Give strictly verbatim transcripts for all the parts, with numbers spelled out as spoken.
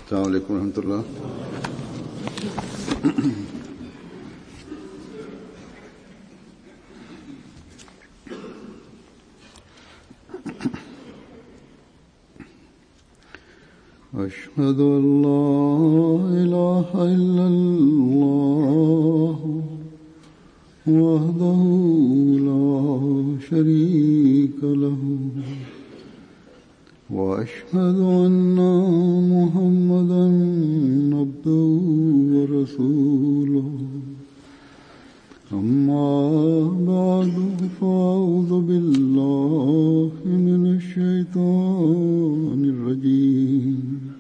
السلام عليكم ورحمة الله. أشهد أن لا إله إلا الله وحده لا شريك له وأشهد أن محمدا عبده ورسوله أما بعد فأعوذ بالله من الشيطان الرجيم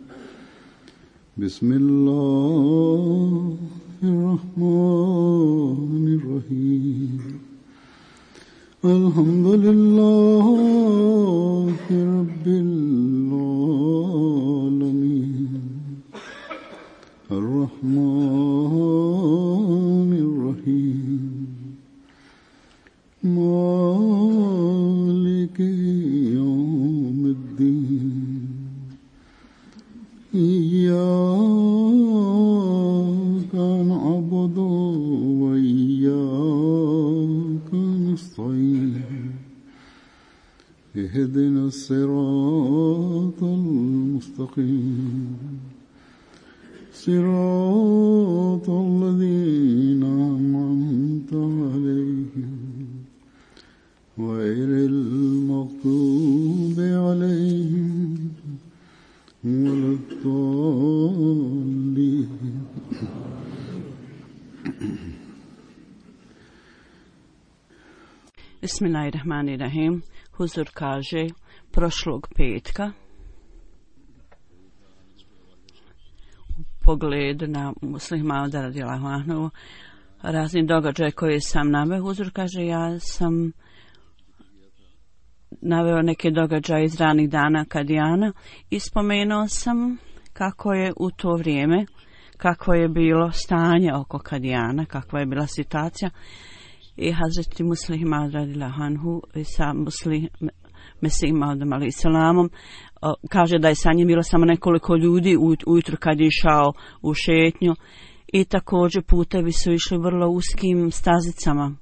بسم الله الرحمن الرحيم الحمد لله رب العالمين الرحمن الرحيم مالك يوم الدين إياك نعبد وإياك نستعين اهدنا الصراط المستقيم صراط الذين أنعمت عليهم غير المغضوب عليهم ولا الضالين. Bismillahirrahmanirrahim. Huzur kaže prošlog petka u pogledu na Muslih Mauda radijallahu anhu razni događaj koje sam naveo. Huzur kaže ja sam naveo neke događaje iz ranih dana Kadijana i spomenuo sam kako je u to vrijeme, kako je bilo stanje oko Kadijana, kakva je bila situacija. I Hazreti Muslih Maud radijallahu anhu sa Muslih Mesih Maudom alejhi selamom kaže da je sa njim bilo samo nekoliko ljudi ujutro kad je išao u šetnju i također putevi su išli vrlo uskim stazicama.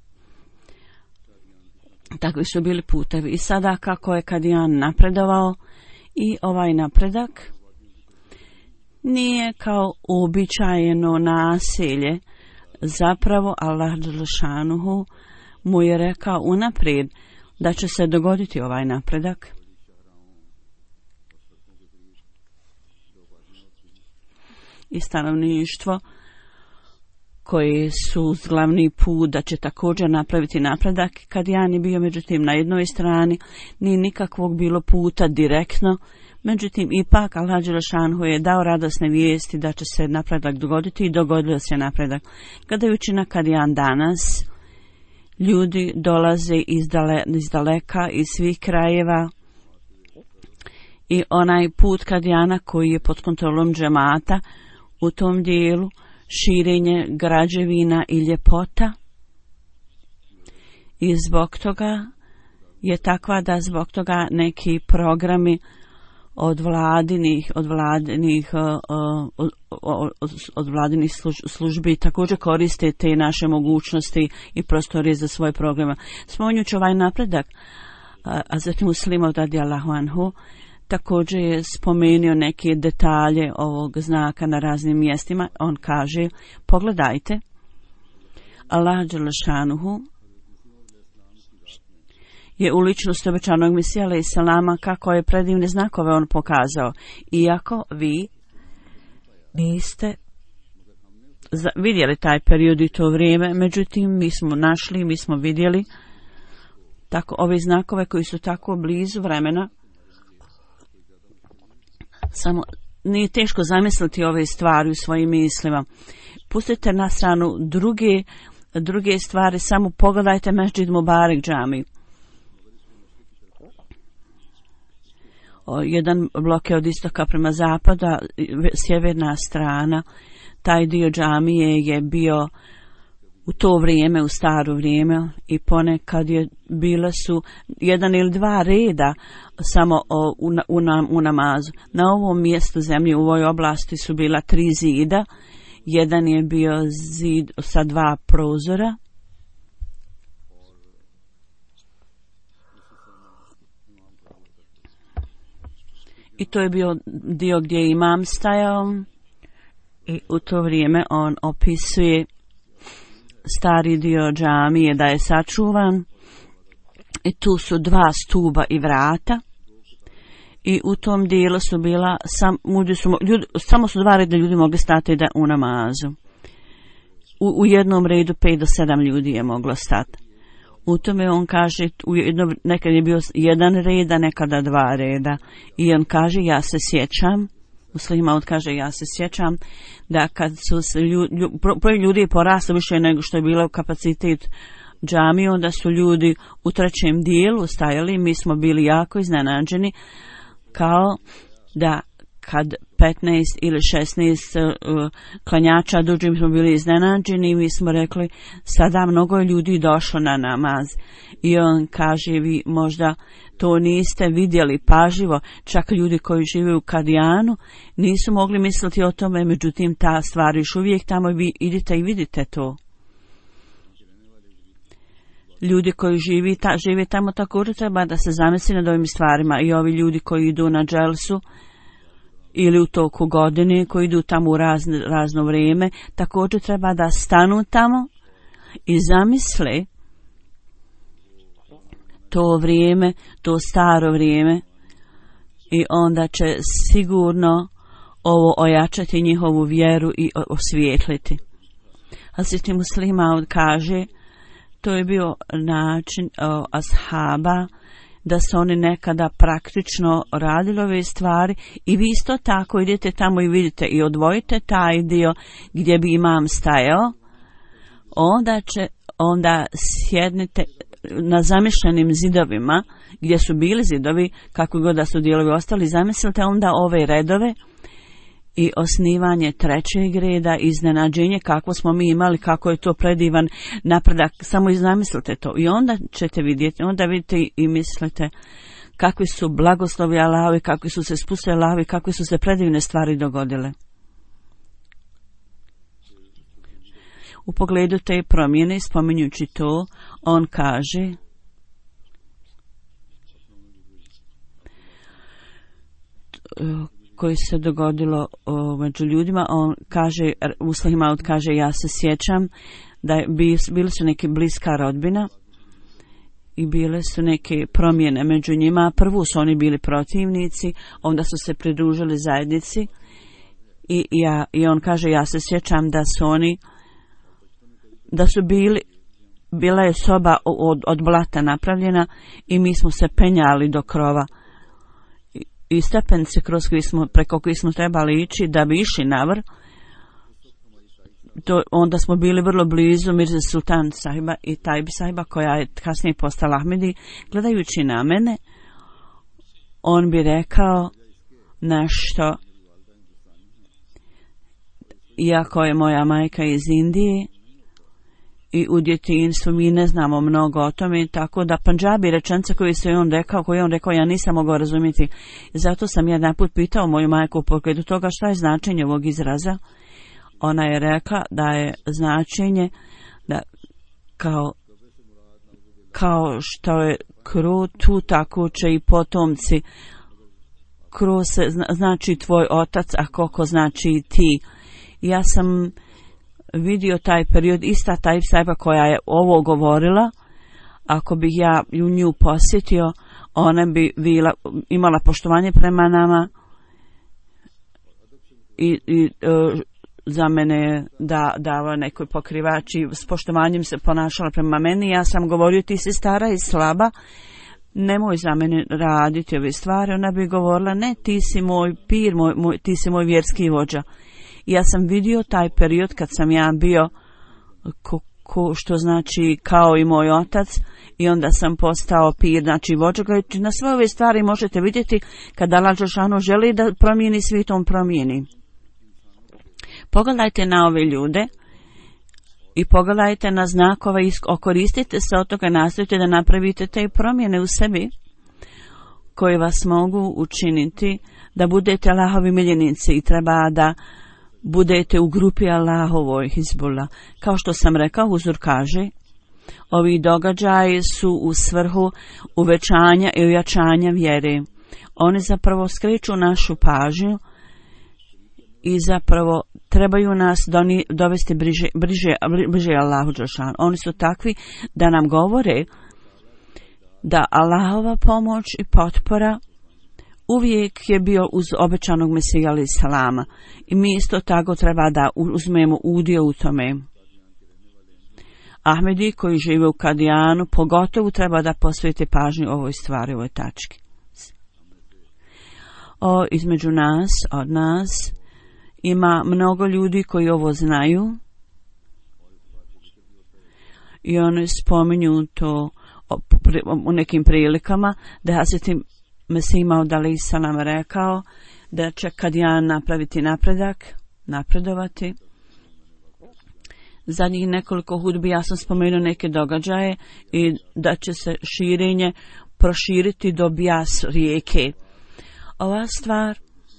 Takvi su bili putevi. I sada kako je Kadijan napredovao i ovaj napredak nije kao uobičajeno naselje. Zapravo Allah dželešanuhu mu je rekao unaprijed da će se dogoditi ovaj napredak. I stanovništvo koje su uz glavni put da će također napraviti napredak. Kadijan je bio međutim na jednoj strani, ni nikakvog bilo puta direktno. Međutim, ipak Allah dželešanuhu je dao radosne vijesti da će se napredak dogoditi i dogodio se napredak. Gledajući na Kadijan danas, ljudi dolaze iz, dale, iz daleka, iz svih krajeva i onaj put Kadijana koji je pod kontrolom džemata u tom dijelu, širenje građevina i ljepota i zbog toga je takva da zbog toga neki programi od vladinih od vladinih od, od vladinih službi također koriste te naše mogućnosti i prostorije za svoje programe. Spominjući ovaj napredak, a zatim Muslih radijallahu anhu također je spomenuo neke detalje ovog znaka na raznim mjestima. On kaže, pogledajte, Allah dželešanuhu je u ličnosti obećanog Mesija alejhi selama kako je predivne znakove on pokazao. Iako vi niste vidjeli taj period i to vrijeme, međutim mi smo našli, mi smo vidjeli tako ove znakove koji su tako blizu vremena. Samo nije teško zamisliti ove stvari u svojim mislima. Pustite na stranu druge, druge stvari, samo pogledajte Mesdžid Mubarek džamiju. Jedan blok je od istoka prema zapada, sjeverna strana, taj dio džamije je bio u to vrijeme, u staro vrijeme, i ponekad je bile su jedan ili dva reda samo o, u, u, u namazu. Na ovom mjestu zemlje, u ovoj oblasti su bila tri zida. Jedan je bio zid sa dva prozora. I to je bio dio gdje je imam stajao. I u to vrijeme on opisuje stari dio džamije da je sačuvan. I tu su dva stuba i vrata. I u tom dijelu su bila, sam, su, ljudi, samo su dva reda ljudi mogli stati da u namazu. U, u jednom redu pet do sedam ljudi je moglo stati. U tome on kaže, u jedno, nekad je bio jedan red, a nekada dva reda. I on kaže, ja se sjećam, Muslima kaže, ja se sjećam da kad su se ljudi, broj ljudi je poraslo više nego što je bilo kapacitet džamije, onda su ljudi u trećem dijelu stajali, mi smo bili jako iznenađeni, kao da kad petnaest ili šesnaest uh, klanjača dođe, mi smo bili iznenađeni i mi smo rekli, sada mnogo ljudi došlo na namaz. I on kaže, vi možda to niste vidjeli pažljivo, čak ljudi koji žive u Kadijanu nisu mogli misliti o tome, međutim ta stvar još uvijek tamo, vi idite i vidite to. Ljudi koji živi, ta, žive tamo također treba da se zamisli nad ovim stvarima, i ovi ljudi koji idu na dželsu ili u toku godine, koji idu tamo u razno, razno vrijeme, također treba da stanu tamo i zamisle to vrijeme, to staro vrijeme, i onda će sigurno ovo ojačati njihovu vjeru i osvijetliti. Hazreti Muslima kaže, to je bio način o, ashaba, da su oni nekada praktično radili ove stvari, i vi isto tako idete tamo i vidite i odvojite taj dio gdje bi imam stajao, onda će, onda sjednite na zamišljenim zidovima, gdje su bili zidovi, kako god da su dijelovi ostali, zamislite onda ove redove i osnivanje trećeg reda, iznenađenje kako smo mi imali, kako je to predivan napredak, samo iznamislite to i onda ćete vidjeti, onda vidite i mislite kakvi su blagoslovi Allahovi, kakvi su se spustili Allahovi, kakve su se predivne stvari dogodile. U pogledu te promjene, spominjući to, on kaže, koji se dogodilo o, među ljudima, on kaže, Muslih Maud kaže, ja se sjećam da je, bili su neke bliska rodbina i bile su neke promjene među njima. Prvo su oni bili protivnici, onda su se pridružili zajednici i, ja, i on kaže, ja se sjećam da su oni da su bili, bila je soba od, od blata napravljena i mi smo se penjali do krova. I, i stepenice kroz koji smo, preko koji smo trebali ići da bi išli na vrh, to, onda smo bili vrlo blizu Mirza Sultan sahiba i Tajbi sahiba, koja je kasnije postala Ahmedi. Gledajući na mene, on bi rekao nešto, iako je moja majka iz Indije, i u djetinjstvu mi ne znamo mnogo o tome, tako da Pandžabi rečence koji se on rekao, koji on rekao, ja nisam mogao razumjeti. Zato sam jedan put pitao moju majku u pogledu toga šta je značenje ovog izraza. Ona je rekla da je značenje da kao, kao što je kru tu, tako će i potomci. Kru se znači tvoj otac, a koliko znači i ti. Ja sam vidio taj period, ista taj sajba koja je ovo govorila, ako bih ja u nju posjetio, ona bi bila, imala poštovanje prema nama i, i uh, za mene da dava nekoj pokrivači, s poštovanjem se ponašala prema meni. Ja sam govorio, ti si stara i slaba, nemoj za mene raditi ove stvari. Ona bi govorila, ne, ti si moj pir, moj, moj, ti si moj vjerski vođa. Ja sam vidio taj period kad sam ja bio, ko, ko, što znači kao i moj otac, i onda sam postao pir, znači vođa. Na sve ove stvari možete vidjeti kada Allah dželešanu želi da promijeni svijet, on promijeni. Pogledajte na ove ljude i pogledajte na znakova i okoristite se od toga, nastojite da napravite te promjene u sebi koje vas mogu učiniti da budete Allahovi miljenici i treba da budete u grupi Allahovoj Hizbullah. Kao što sam rekao, Huzur kaže, ovi događaji su u svrhu uvećanja i ojačanja vjere. Oni zapravo skreću našu pažnju i zapravo trebaju nas doni, dovesti bliže, bliže, bliže Allahu dželešanu. Oni su takvi da nam govore da Allahova pomoć i potpora uvijek je bio uz obećanog Mesija alejhi selama i mi isto tako treba da uzmemo udio u tome. Ahmedi koji žive u Kadijanu pogotovo treba da posvete pažnju ovoj stvari, ovoj tački. O, između nas, od nas, ima mnogo ljudi koji ovo znaju i oni spominju to u nekim prilikama da Hazreti Mesih Maud alejhi selam rekao da će Kadijan napraviti napredak, napredovati. Zadnjih nekoliko hudbi ja sam spomenuo neke događaje i da će se širenje proširiti do Bias rijeke. Ova stvar,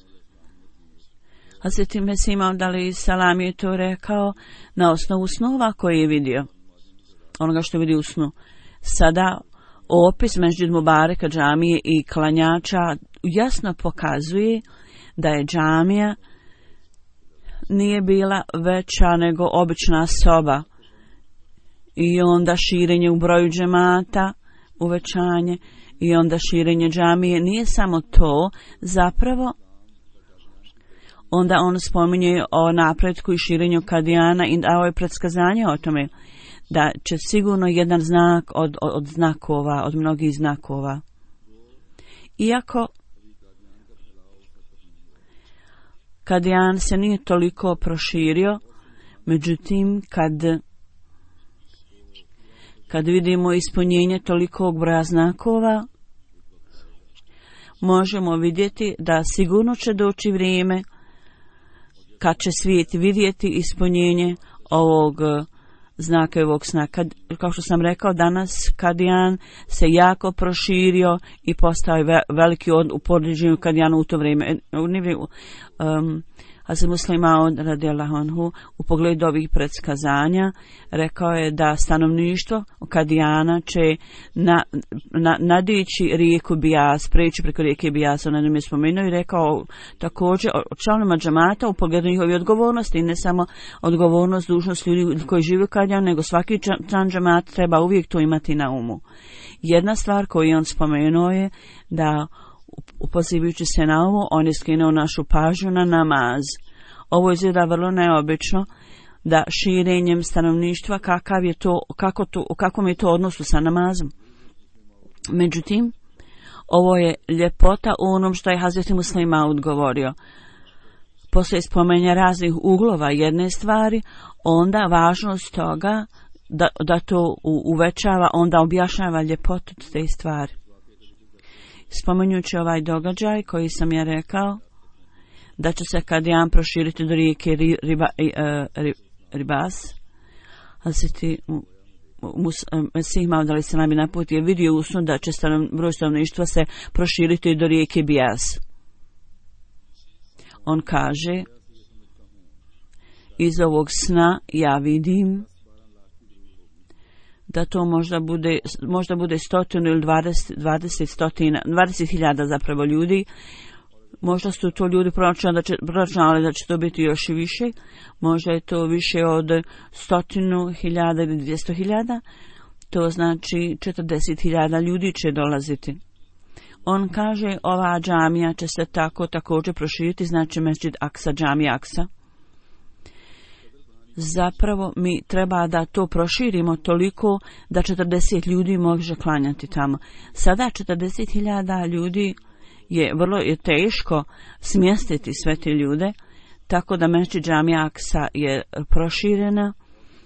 Hazreti Mesih Maud alejhi selam je to rekao na osnovu snova koje je vidio, onoga što vidi u snu. Sada opis Mesdžid Mubareka džamije i klanjača jasno pokazuje da je džamija nije bila veća nego obična soba i onda širenje u broju džemata, uvećanje i onda širenje džamije nije samo to, zapravo onda on spominje o napretku i širenju Kadijana i dao je predskazanje o tome da će sigurno jedan znak od, od, od znakova, od mnogih znakova. Iako Kadijan se nije toliko proširio, međutim kad kad vidimo ispunjenje tolikog broja znakova, možemo vidjeti da sigurno će doći vrijeme kad će svijet vidjeti ispunjenje ovog znaka i ovog sna. Kad, kao što sam rekao, danas Kadijan se jako proširio i postao je veliki od, u poređenju Kadijana u to vrijeme. Um, Hazret Muslih Maud radijallahu anhu u pogledu ovih predskazanja rekao je da stanovništvo Kadijana će na, na, nadići rijeku Bias, preći preko rijeke Bias. On nam je spomenuo i rekao također o članovima džemata u pogledu njihovi odgovornosti, i ne samo odgovornost, dužnost ljudi koji žive u Kadijanu, nego svaki član džemata treba uvijek to imati na umu. Jedna stvar koju on spomenuo je da upozivajući se na ovo, on je skinuo našu pažnju na namaz. Ovo izgleda vrlo neobično da širenjem stanovništva kakav je to, kako to, u kakvom je to odnosu sa namazom. Međutim, ovo je ljepota u onom što je Hazreti Muslih Maud govorio. Poslije spomenja raznih uglova jedne stvari, onda važnost toga da, da to uvećava, onda objašnjava ljepotu te stvari. Spomenjući ovaj događaj koji sam ja rekao, da će se Kadijan proširiti do rijeke riba, uh, Ribas, Hazreti Mesih Maud alejhi selam na put je vidio u snu da će stanovn, broj stanovništva se proširiti do rijeke Bias. On kaže, iz ovog sna ja vidim da to možda bude, možda bude stotinu ili dvadeset, dvadeset stotina, dvadeset hiljada zapravo ljudi. Možda su to ljudi proračunali da će, proračunali da će to biti još i više. Možda je to više od stotinu hiljada ili dvjesto hiljada. To znači četrdeset hiljada ljudi će dolaziti. On kaže, ova džamija će se tako također proširiti, znači Mesdžid Aksa, džamija Aksa. Zapravo mi treba da to proširimo toliko da četrdeset ljudi može klanjati tamo. Sada četrdeset hiljada ljudi je vrlo je teško smjestiti sve te ljude, tako da Mesdžid džamija Aksa je proširena.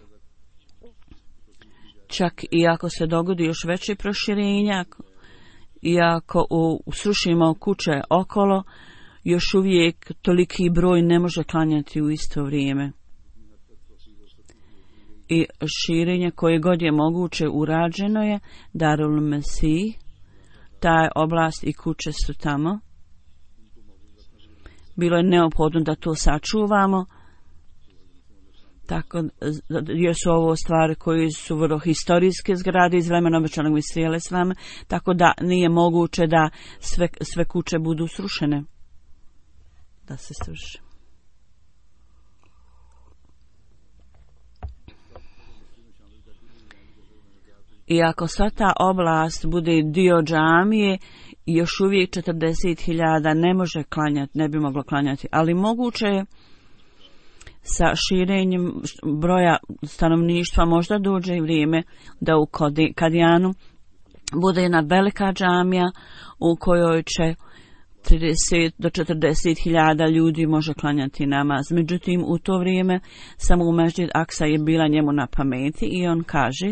Čak i ako se dogodi još veće proširenja, i ako srušimo kuće okolo, još uvijek toliki broj ne može klanjati u isto vrijeme. i širenje koje god je moguće urađeno je. Darul Mesih, ta oblast i kuće su tamo. Bilo je neophodno da to sačuvamo, tako jer su ovo stvari koje su vrlo historijske zgrade iz vremena obećanog Mesija alejhi selam, tako da nije moguće da sve, sve kuće budu srušene. Da se sruše. I ako sva ta oblast bude dio džamije, još uvijek četrdeset hiljada ne može klanjati, ne bi moglo klanjati, ali moguće je sa širenjem broja stanovništva možda dođe i vrijeme da u Kadijanu bude jedna velika džamija u kojoj će trideset do četrdeset hiljada ljudi može klanjati namaz. Međutim, u to vrijeme samo u Mesdžid Aksa je bila njemu na pameti i on kaže,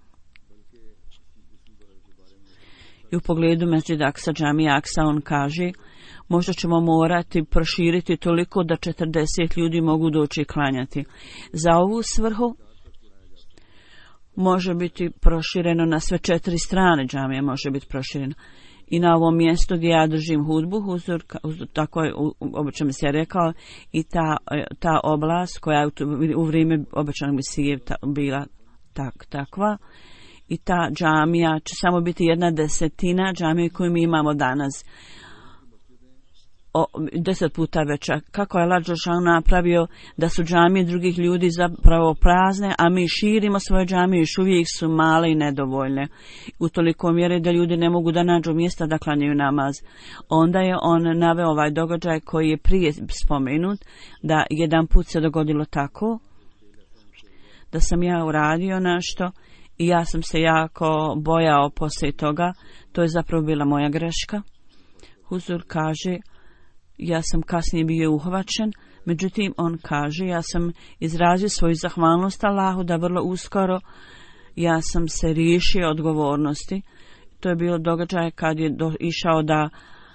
i u pogledu Mesdžid Aksa, džamija Aksa, on kaže, možda ćemo morati proširiti toliko da četrdeset ljudi mogu doći i klanjati. Za ovu svrhu može biti prošireno na sve četiri strane džamije, može biti prošireno. I na ovom mjestu gdje ja držim hudbu, huzur, tako je obično mi se rekao, i ta, ta oblast koja je u vrijeme običanog Mesije bila tak, takva, i ta džamija će samo biti jedna desetina džamije koju mi imamo danas. O, deset puta veća. Kako je Allah dželešanu napravio da su džamije drugih ljudi zapravo prazne, a mi širimo svoje džamije, još uvijek su male i nedovoljne. U toliko mjere da ljudi ne mogu da nađu mjesta da klanjaju namaz. Onda je on naveo ovaj događaj koji je prije spomenut, da jedan put se dogodilo tako, da sam ja uradio nešto i ja sam se jako bojao poslije toga. To je zapravo bila moja greška. Huzur kaže, ja sam kasnije bio uhvaćen, međutim on kaže, ja sam izrazio svoju zahvalnost Allahu da vrlo uskoro ja sam se riješio odgovornosti. To je bilo događaj kad je do, išao da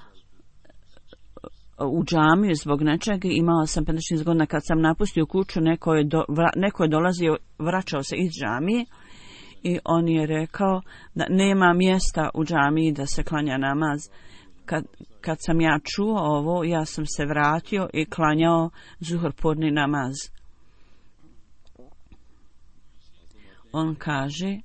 u džamiju zbog nečega. Imao sam pedeset šest godina kad sam napustio kuću, neko je, do, vra, neko je dolazio, vraćao se iz džamije i on je rekao da nema mjesta u džamiji da se klanja namaz. Kad, kad sam ja čuo ovo, ja sam se vratio i klanjao zuhur podni namaz. On kaže,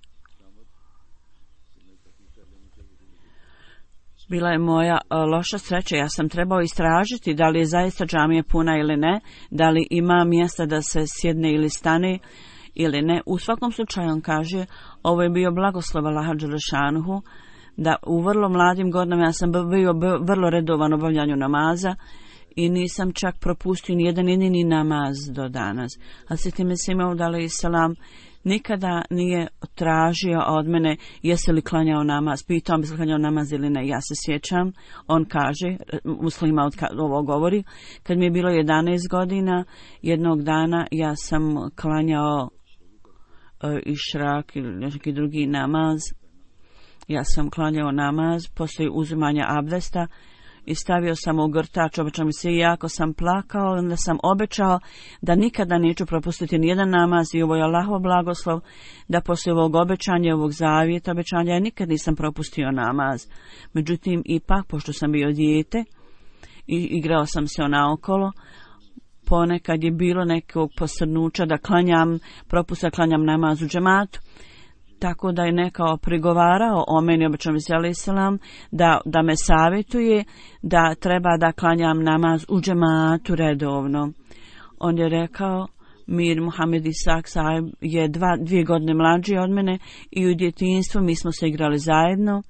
bila je moja loša sreća, ja sam trebao istražiti da li je zaista džamija puna ili ne, da li ima mjesta da se sjedne ili stane ili ne. U svakom slučaju on kaže, ovo je bio blagoslov Allaha dželešanuhu, da u vrlo mladim godinama ja sam bio vrlo redovan u obavljanju namaza i nisam čak propustio ni jedan jedini namaz do danas. Hazreti Mesih Maud alejhi selam nikada nije tražio od mene jesi li klanjao namaz, pitao bi se klanjao namaz ili ne. Ja se sjećam, on kaže, muslima od ovo govori, kad mi je bilo jedanaest godina, jednog dana ja sam klanjao uh, išrak ili neki drugi namaz. Ja sam klanjao namaz poslije uzimanja abdesta i stavio sam u grtač, obećao mi se, i jako sam plakao, onda sam obećao da nikada neću propustiti nijedan namaz i ovo je Allahov blagoslov, da poslije ovog obećanja, ovog zavjeta obećanja, ja nikad nisam propustio namaz. Međutim, ipak, pošto sam bio dijete i igrao sam se naokolo, ponekad je bilo nekog posrnuća da klanjam, propusta klanjam namaz u džematu. Tako da je nekao prigovarao o meni, obećanom Mesiju alejhi selam, da, da me savjetuje da treba da klanjam namaz u džematu redovno. On je rekao, Mir Muhammed Isak sahib je dva, dvije godine mlađi od mene i u djetinjstvu mi smo se igrali zajedno.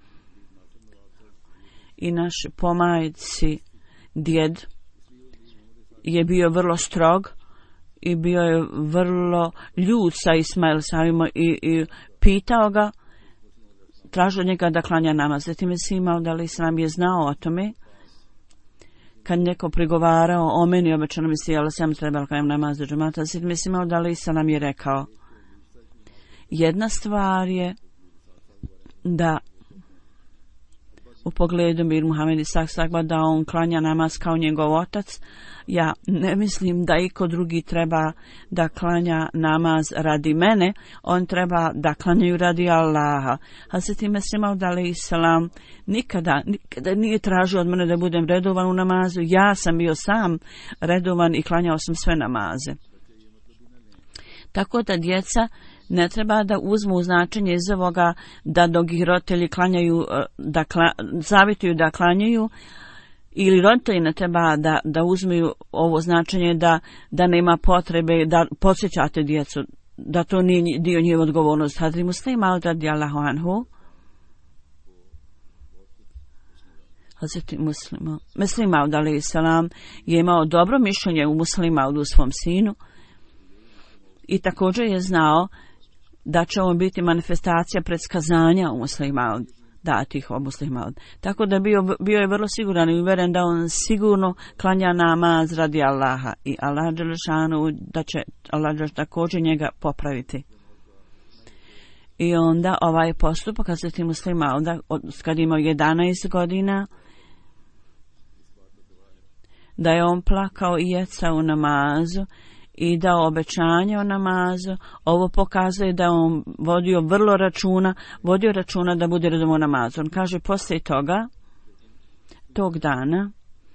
I naš pomajci djed je bio vrlo strog i bio je vrlo ljut sa Ismail sahibom i, i pitao ga, tražio njega da klanja namaz. Zatim Mesih Maud alejhi selam je znao o tome. Kad neko prigovarao o meni, obećano Mesih alejhi selam trebalo klanjam namaz do džemata, zatim Mesih Maud alejhi selam je rekao, jedna stvar je da u pogledu Mir Muhammed Ishaq Sagba da on klanja namaz kao njegov otac. Ja ne mislim da iko drugi treba da klanja namaz radi mene, on treba da klanjaju radi Allaha. Hazreti Mesih Maud alejhi selam nikada, nikada nije tražio od mene da budem redovan u namazu. Ja sam bio sam redovan i klanjao sam sve namaze. Tako da djeca ne treba da uzmu značenje iz ovoga da dok ih roditelji klanjaju, da kla, savjetuju da klanjaju, ili roditelji ne treba da, da uzmu ovo značenje da, da nema potrebe da podsjećate djecu, da to nije dio njihove odgovornosti. Hadri Muslim Maud radijallahu anhu, Hazreti Muslima, Mesih Maud alejhi selam je imao dobro mišljenje u Muslim Maudu, svom sinu, i također je znao da će on biti manifestacija predskazanja u Muslim Maud, datih o Muslim Maud. Tako da bio, bio je vrlo siguran i uveren da on sigurno klanja namaz radi Allaha i Allah dželešanu, da će Allah dželešanu također njega popraviti. I onda ovaj postupak, kad se ti Muslim Mauda, kad imao jedanaest godina, da je on plakao i jeca u namazu i dao obećanje o namazu. Ovo pokazuje da on vodio vrlo računa, vodio računa da bude redom u namazu. On kaže, poslije toga, tog dana,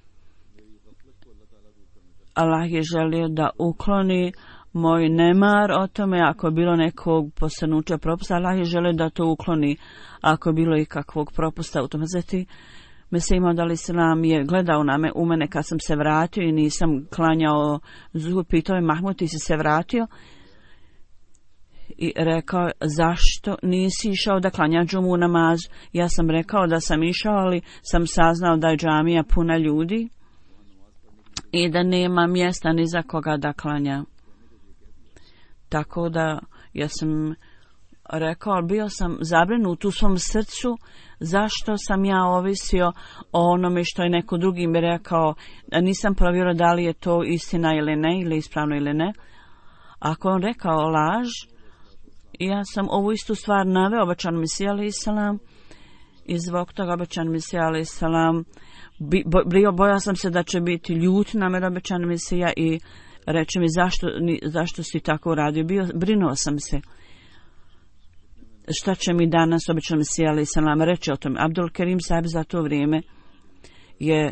Allah je želio da ukloni moj nemar o tome, ako je bilo nekog posrnuća propusta, Allah je želio da to ukloni ako je bilo ikakvog propusta u tome. Zati, Mesih Maud alejhi selam je gledao na me, u mene kad sam se vratio i nisam klanjao zuhur, pitao je, Mahmud, ti si se vratio? I rekao, zašto nisi išao da klanja džumu namaz? Ja sam rekao da sam išao, ali sam saznao da je džamija puna ljudi i da nema mjesta ni za koga da klanja. Tako da ja sam rekao, bio sam zabrinut u svom srcu, zašto sam ja ovisio o onome što je neko drugi mi rekao, nisam provjerio da li je to istina ili ne, ili ispravno ili ne. Ako on rekao laž, ja sam ovu istu stvar naveo obećan Mesih alejhi selam, i zbog toga obećan Mesih alejhi selam, bo, bojao sam se da će biti ljut na mene obećan Mesija i reče mi, zašto, zašto si tako radio, bio, brinuo sam se. Šta će mi danas obično Mesih alejhi selam reći o tome? Abdul Kerim sahib za to vrijeme je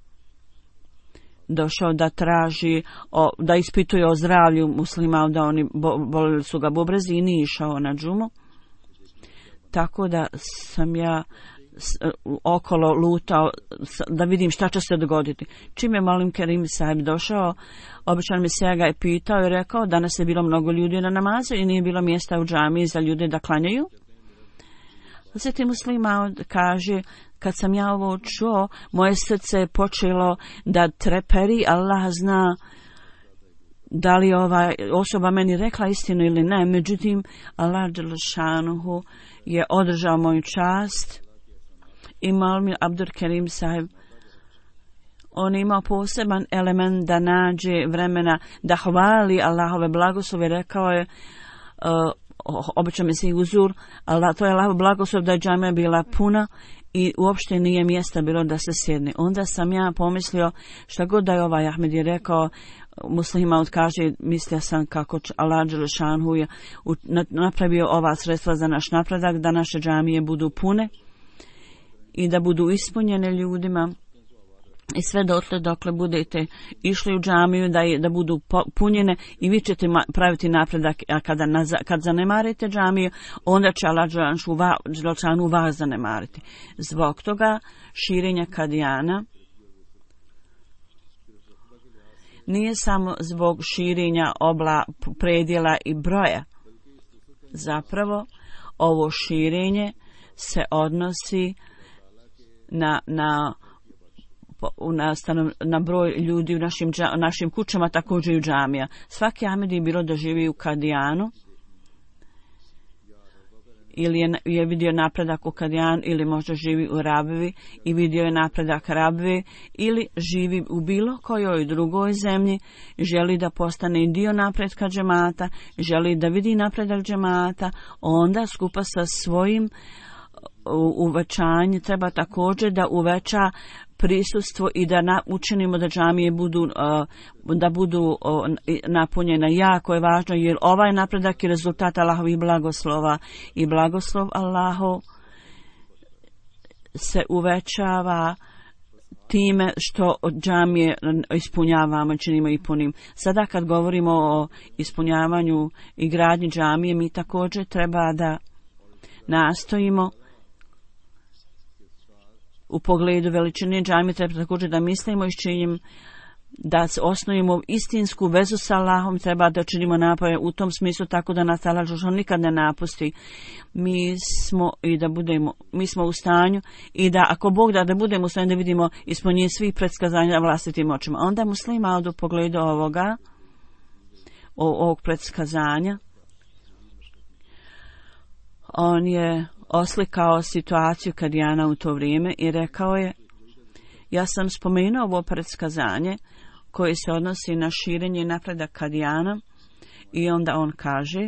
došao da traži, o, da ispituje o zdravlju muslima, da oni bo, bolili su ga bubrezi i nije išao na džumu. Tako da sam ja okolo lutao da vidim šta će se dogoditi. Čim je Malim Kerim sahib došao, običan Mesija ga je pitao i rekao, danas je bilo mnogo ljudi na namazu i nije bilo mjesta u džamiji za ljude da klanjaju. Sveti Muslim Maud kaže, kad sam ja ovo čuo, moje srce je počelo da treperi. Allah zna da li ova osoba meni rekla istinu ili ne. Međutim, Allah dželešanu je održao moju čast. I Maulvi Abdul Kerim sahib, on je imao poseban element da nađe vremena da hvali Allahove blagoslove. Rekao je, uh, obično mi se uzur, Allah, to je Allahov blagoslov da je džamija bila puna i uopšte nije mjesta bilo da se sjedne. Onda sam ja pomislio, šta god da je ovaj Ahmed je rekao, Muslim Maud kaže, mislio sam kako Allah dželešanu je napravio ova sredstva za naš napredak, da naše džamije budu pune i da budu ispunjene ljudima. I sve dotle dokle budete išli u džamiju da, je, da budu punjene i vi ćete praviti napredak, a kada naza, kad zanemarite džamiju, onda će Allah dželešanu vas zanemariti. Zbog toga širenja kadijana nije samo zbog širenja obla, predjela i broja. Zapravo, ovo širenje se odnosi na, na Na, stanov, na broj ljudi u našim, našim kućama, također i u džamija. Svaki Ahmedi je bilo da živi u Kadijanu ili je, je vidio napredak u Kadijanu, ili možda živi u Rabvi i vidio je napredak Rabvi, ili živi u bilo kojoj drugoj zemlji, želi da postane dio napretka džemata, želi da vidi napredak džemata, onda skupa sa svojim uvećanje treba također da uveća prisustvo i da na, učinimo da džamije budu, da budu napunjene. Jako je važno jer ovaj napredak je rezultat Allahovih blagoslova i blagoslov Allahov se uvećava time što džamije ispunjavamo, činimo i punim. Sada kad govorimo o ispunjavanju i gradnji džamije, mi također treba da nastojimo u pogledu veličine džamije, treba također da mislimo i činimo da se osnovimo istinsku vezu sa Allahom, treba da činimo napore u tom smislu tako da nas Allah nikad ne napusti. Mi smo i da budemo, mi smo u stanju i da ako Bog da da budemo u stanju da vidimo ispunjenje svih predskazanja vlastitim očima. Onda muslima od u pogledu ovoga, ovog predskazanja, on je oslikao situaciju Kadijana u to vrijeme i rekao je, ja sam spomenuo ovo predskazanje koje se odnosi na širenje i napredak Kadijana i onda on kaže,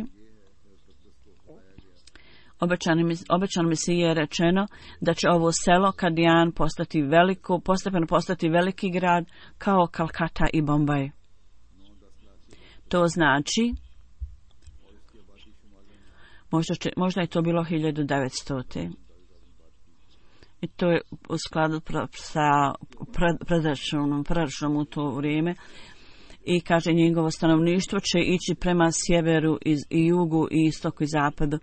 obećano mi se je rečeno da će ovo selo Kadijan postati veliko, postepeno postati veliki grad kao Kalkata i Bombaj. To znači, možda, će, možda je to bilo hiljadu devetstote. I to je u skladu sa predračunom, predračunom u to vrijeme. I kaže, njegovo stanovništvo će ići prema sjeveru i, i jugu i istoku i zapadu.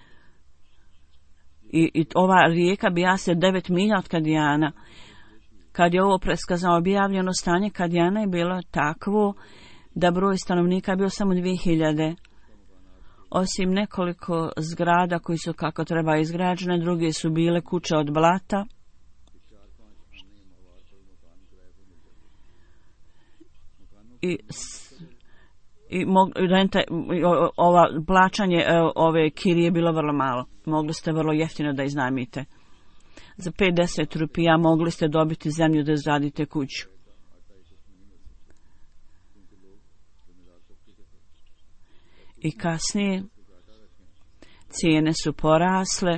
I, i ova rijeka bija se devet milja od Kadijana. Kad je ovo preskazano objavljeno, stanje Kadijana je bilo takvo da broj stanovnika je bio samo dvije hiljade. Osim nekoliko zgrada koji su kako treba izgrađene, druge su bile kuće od blata. I, i mog, renta, ova plaćanje ove kirije je bilo vrlo malo. Mogli ste vrlo jeftino da iznajmite. Za pedeset rupija mogli ste dobiti zemlju da izradite kuću. I kasnije cijene su porasle.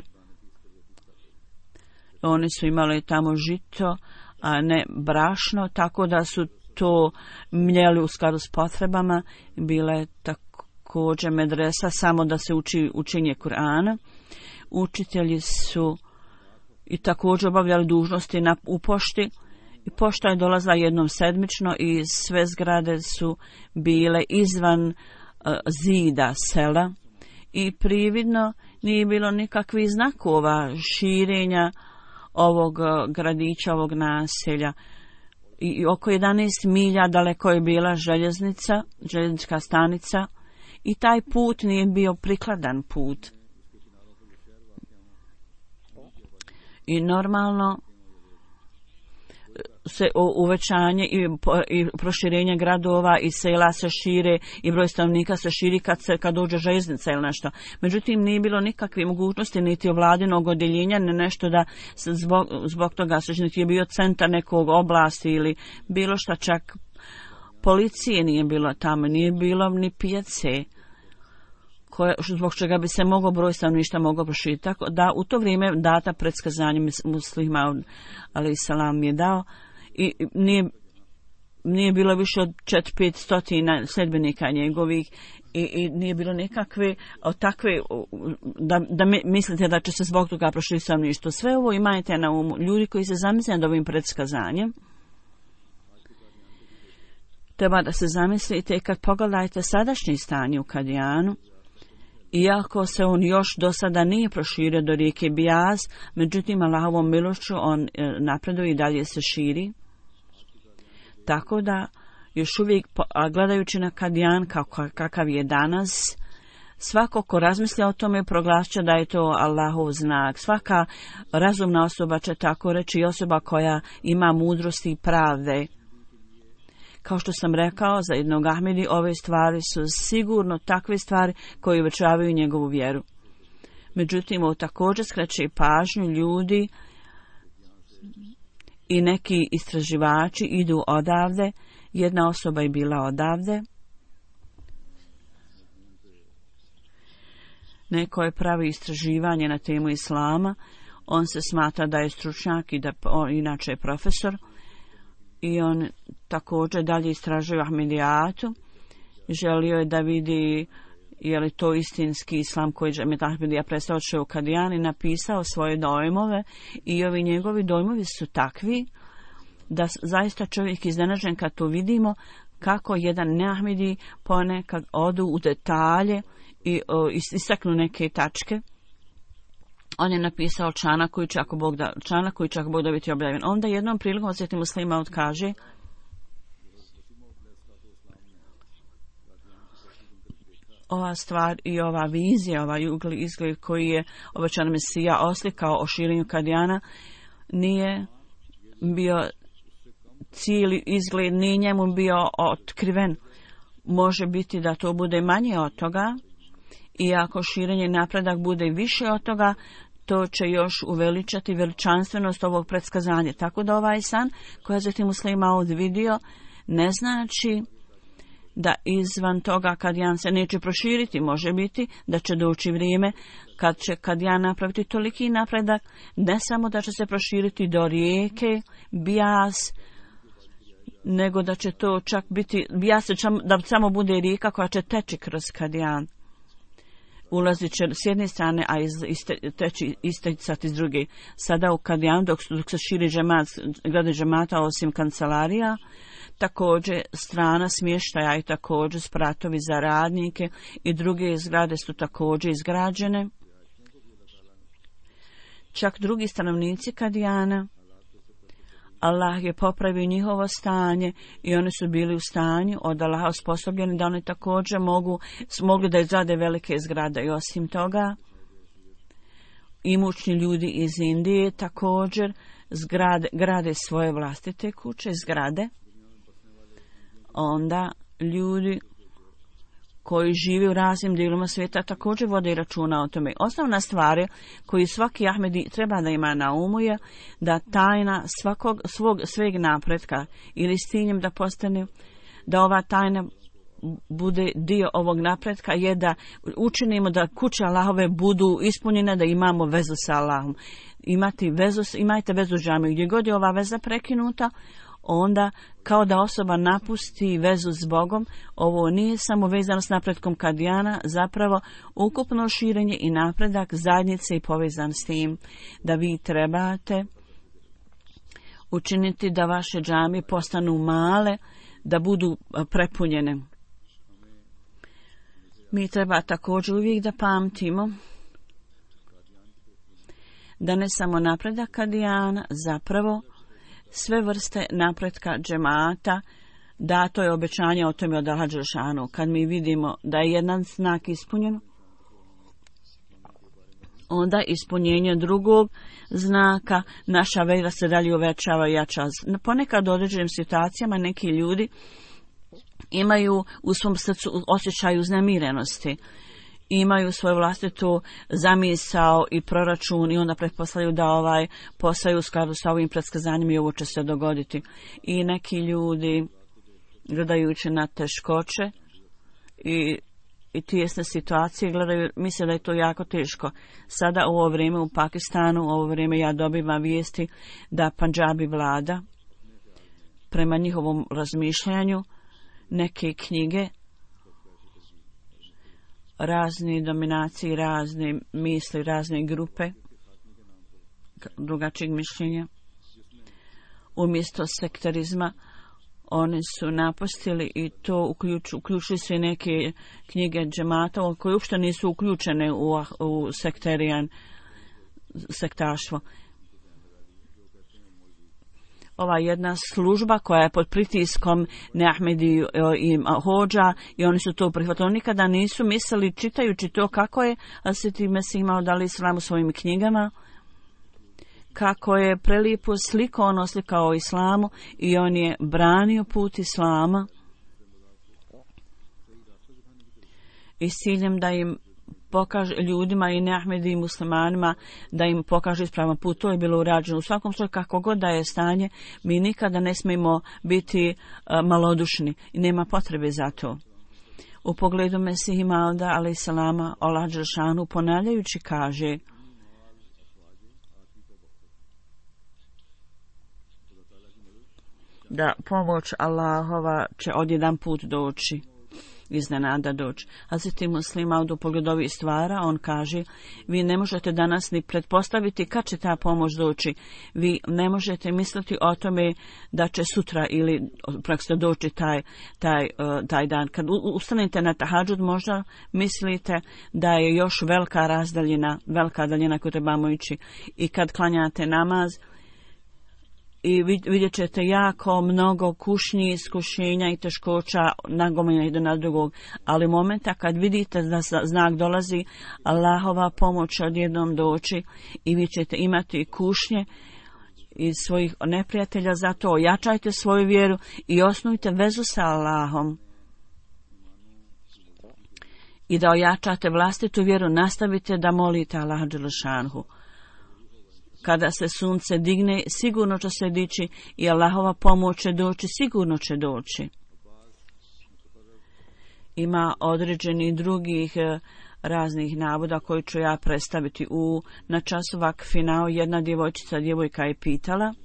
Oni su imali tamo žito, a ne brašno, tako da su to mljeli u skladu s potrebama. Bila je također medresa samo da se uči učenje Kur'ana. Učitelji su i također obavljali dužnosti na, u pošti. I pošta je dolazila jednom sedmično i sve zgrade su bile izvan zida sela i prividno nije bilo nikakvih znakova širenja ovog gradića, ovog naselja. I oko jedanaest milja daleko je bila željeznica, željeznička stanica i taj put nije bio prikladan put. I normalno se uvećanje i, i proširenje gradova i sela se šire i broj stanovnika se širi kad, se, kad dođe željeznica ili nešto. Međutim, nije bilo nikakve mogućnosti niti ovladinog odjeljenja, ne nešto da se zbog, zbog toga se niti je bio centar nekog oblasti ili bilo šta, čak policije nije bilo tamo, nije bilo ni pijace koje, zbog čega bi se mogao broj stanovništva mogao proširiti. Tako da u to vrijeme data predskazanje muslima ali salam je dao i nije, nije bilo više od četiri do pet stotina sledbenika njegovih i, i nije bilo nikakve takve da, da mislite da će se zbog toga proširiti stanovništvo. Sve ovo imajte na umu. Ljudi koji se zamisle nad ovim predskazanjem, treba da se zamislite i kad pogledajte sadašnje stanje u Kadijanu. Iako se on još do sada nije proširio do rijeke Bijaz, međutim Allahovom milošću on napreduje i dalje se širi. Tako da još uvijek gledajući na Kadijan kakav je danas, svako ko razmislja o tome proglašće da je to Allahov znak. Svaka razumna osoba će tako reći i osoba koja ima mudrosti i pravde. Kao što sam rekao, za jednog Ahmedi ove stvari su sigurno takve stvari koje uvećavaju njegovu vjeru. Međutim, ovo također skreće pažnju ljudi i neki istraživači idu odavde. Jedna osoba je bila odavde. Neko je pravi istraživanje na temu islama. On se smatra da je stručnjak i da on inače je profesor i on također dalje istražuje Ahmedijatu. Želio je da vidi je li to istinski islam koji je Ahmedija predstavio Šejh Kadian i napisao svoje dojmove i ovi njegovi dojmovi su takvi da zaista čovjek iznenađen kad to vidimo kako jedan neahmedi ponekad odu u detalje i o, istaknu neke tačke. On je napisao članak koji će ako Bog da, članak koji će ako Bog da biti objavljen. Onda jednom prilikom Sveti Muslima odkaže ova stvar i ova vizija, ovaj izgled koji je obećan Mesija oslikao o širenju Kadijana nije bio cijeli izgled, nije njemu bio otkriven. Može biti da to bude manje od toga i ako širenje napredak bude više od toga, to će još uveličati veličanstvenost ovog predskazanja. Tako da ovaj san koji je zatim Muslima ovdje vidio ne znači da izvan toga Kadijan se neće proširiti. Može biti da će doći vrijeme kad će Kadijan napraviti toliki napredak, ne samo da će se proširiti do rijeke Bias, nego da će to čak biti, Bias da samo bude rijeka koja će teći kroz Kadijan. Ulazit će s jedne strane, a iz, iste, teći isticati s druge. Sada u Kadijan, dok, dok se širi džemat, grade džemata osim kancelarija, također strana smještaja i također spratovi za radnike i druge zgrade su također izgrađene. Čak drugi stanovnici Kadijana, Allah je popravio njihovo stanje i oni su bili u stanju od Allaha osposobljeni da oni također mogu, mogli da izgrade velike zgrade. I osim toga, imućni ljudi iz Indije također zgrade, grade svoje vlastite kuće, zgrade. Onda ljudi koji žive u raznim dijelovima svijeta također vode računa o tome. Osnovna stvar koju svaki Ahmedi treba da ima na umu je da tajna svakog svog sveg napretka ili s ciljem da postane, da ova tajna bude dio ovog napretka je da učinimo da kuće Allahove budu ispunjene, da imamo vezu sa Allahom. Imati vezu, imajte vezu džamiju. Gdje god je ova veza prekinuta, onda kao da osoba napusti vezu s Bogom. Ovo nije samo vezano s napretkom Kadijana, zapravo ukupno širenje i napredak zajednice i povezan s tim da vi trebate učiniti da vaše džamije postanu male, da budu prepunjene. Mi treba također uvijek da pamtimo da ne samo napredak Kadijana, zapravo sve vrste napretka džemata, dato je obećanje o tome od Allaha dželešanu. Kad mi vidimo da je jedan znak ispunjen, onda ispunjenje drugog znaka, naša vjera se dalje uvećava i jača. Ponekad u određenim situacijama neki ljudi imaju u svom srcu osjećaj uznemirenosti, imaju svoju vlastitu zamisao i proračun i onda pretpostavljaju da ovaj posao u skladu sa ovim predskazanjem i ovo će se dogoditi. I neki ljudi gledajući na teškoće i, i tijesne situacije gledaju, misle da je to jako teško. Sada u ovo vrijeme u Pakistanu, u ovo vrijeme ja dobivam vijesti da Pandžabi vlada prema njihovom razmišljanju neke knjige, razne dominacije, razne misli, razne grupe drugačijeg mišljenja. Umjesto sektarizma oni su napustili i to uključ, uključili su i neke knjige džemata koje uopšte nisu uključene u, u sektarijan sektaštvo. Ova jedna služba koja je pod pritiskom Neahmedi i Hođa i oni su to prihvatili. Nikada nisu mislili čitajući to kako je Sveti Mesih imao dali islam u svojim knjigama, kako je prelijepo sliko on oslikao o islamu i on je branio put islama i s ciljem da im pokaže ljudima i neahmedi i muslimanima da im pokaže ispravan put. To je bilo urađeno. U svakom slučaju kako god da je stanje, mi nikada ne smijemo biti uh, malodušni i nema potrebe za to. U pogledu Mesih Mauda alejselama, Allah dželešanu ponavljajući kaže: da pomoć Allahova će odjedan put doći, iznenada doći. Hazreti Muslima u pogledu ovih stvara, on kaže, vi ne možete danas ni pretpostaviti kad će ta pomoć doći. Vi ne možete misliti o tome da će sutra ili praktično doći taj, taj, uh, taj dan. Kad ustanete na tahadžud, možda mislite da je još velika razdaljina, velika daljina koju trebamo ići. I kad klanjate namaz, i vidjet ćete jako mnogo kušnji, iskušenja i teškoća nagomiljenih jedan na drugog, ali momenta kad vidite da znak dolazi, Allahova pomoć odjednom doći i vi ćete imati kušnje iz svojih neprijatelja, zato ojačajte svoju vjeru i osnujte vezu sa Allahom. I da ojačate vlastitu vjeru, nastavite da molite Allaha dželešanhu. Kada se sunce digne, sigurno će se dići i Allahova pomoć će doći, sigurno će doći. Ima određenih drugih raznih navoda koji ću ja predstaviti. U, na času vakfinao jedna djevojčica, djevojka je pitala